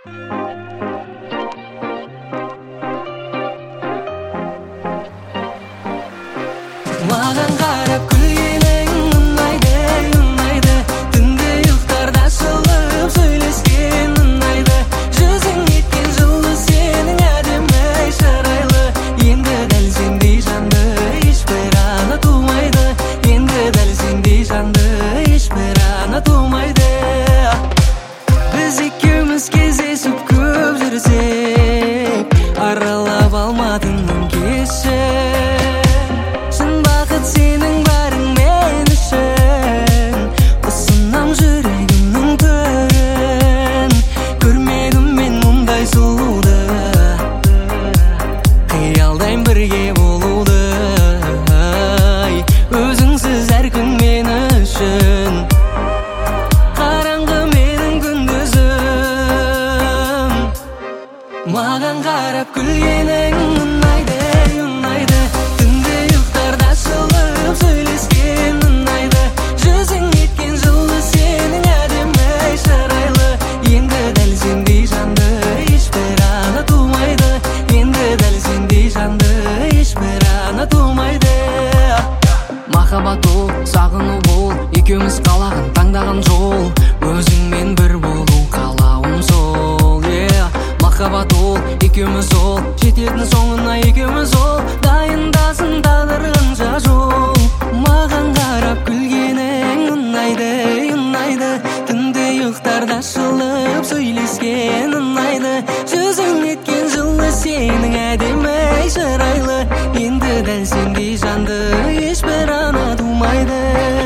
Маған қарап күлгенің ұнайды, ұнайды. Түнде ұйықтарда шылып сөйлескен ұнайды. Жүзің еткен жылы сенің әдемі шырайлы. Енді дәл сендей жанды ешбір ана тумайды. Енді дәл сендей жанды ешбір ана тумайды. Біз екеуміз кездесіп көп жүрсек, аралап алмадың кеші. Шын бақыт сенің барың мен үшін. Ұсынам жүрегімнің төрін. Көрмедім мен мұндай сұлуды. Қиялдайм бірге болуды. Өзіңсіз әр күн мен үшін. Қараңғы менің күндізім. Маған қарап күлгенің ұнайды, ұнайды. Түнде ұйықтарда шылып сөйлескен ұнайды. Жүзің еткен жылы сенің әдемі шырайлы. Енді дәл сендей жанды ешбір ана тумайды. Енді дәл сендей жанды ешбір ана тумайды. Махаббат ол, сағыну бол, екеуміз қалаған таңдаған жол. Өзіңмен бір болу қалауым сол, Махаббат ол, екеуміз ол, жететін соңына екеуміз ол. Дайындасын тағдырғанша жол. Маған қарап күлгенің ұнайды, ұнайды. Түнде ұйықтарда шылып сөйлескен ұнайды. Жүзің еткен жылы сенің әдемі шырайлы. Енді дәл сендей жанды ешбір ана тумайды.